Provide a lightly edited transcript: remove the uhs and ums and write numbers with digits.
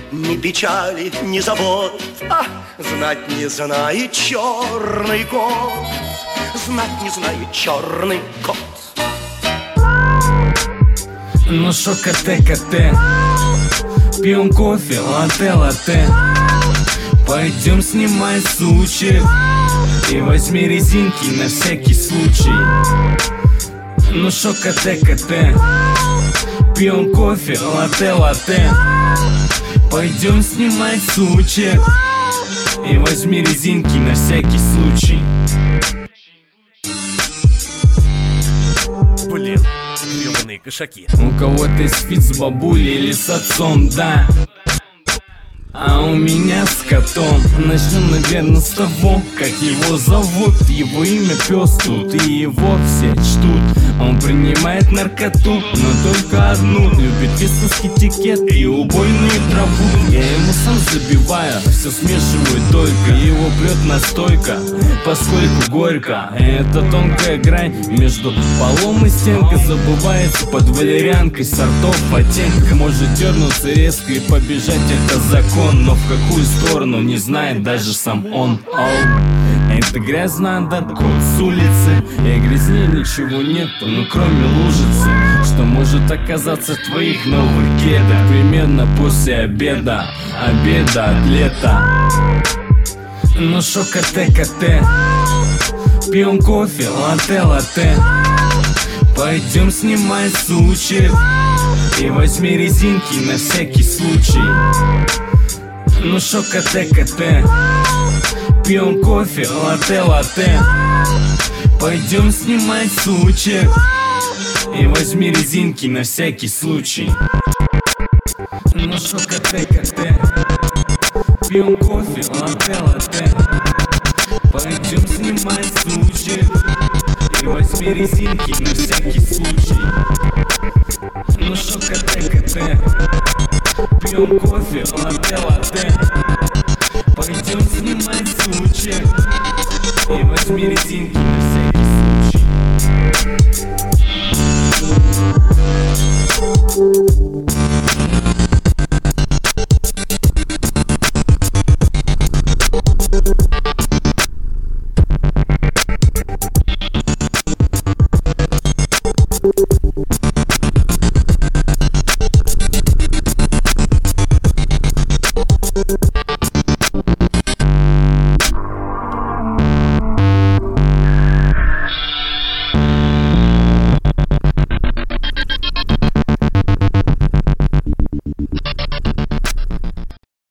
ни печали, ни забот. Знать не знает черный кот, знать не знает черный кот. Ну шо, коте, пьем кофе, латте. Пойдем снимать сучек и возьми резинки на всякий случай. Ну шо, коте, пьем кофе, латте. Пойдем снимать сучек и возьми резинки на всякий случай. Блин, гребаные кошаки. У кого-то спит с бабулей или с отцом, да, а у меня с котом. Начнем, наверное, с того, как его зовут. Его имя пес тут, и его все чтут. Он принимает наркоту, но только одну. Любит вискус, китикет и убойную траву. Я ему сам забиваю, все смешиваю только. Его прет настойка, поскольку горько. Это тонкая грань между полом и стенкой. Забывается под валерьянкой сортов оттенка. Может дернуться резко и побежать, это закон. Но в какую сторону не знает даже сам он. Это грязно, да, кот с улицы. И грязнее ничего нету, ну кроме лужицы, что может оказаться в твоих новых кедах. Примерно после обеда от лета. Ну шо, коте, пьем кофе, латте. Пойдем снимать сучек и возьми резинки на всякий случай. Ну шо, коте, пьем кофе, латте. Пойдем снимать сучек и возьми резинки на всякий случай. Ну шо, коте, пьем кофе, латте. Пойдем снимать сучек и возьми резинки на всякий случай. Ну шо, коте, пьем кофе, латте.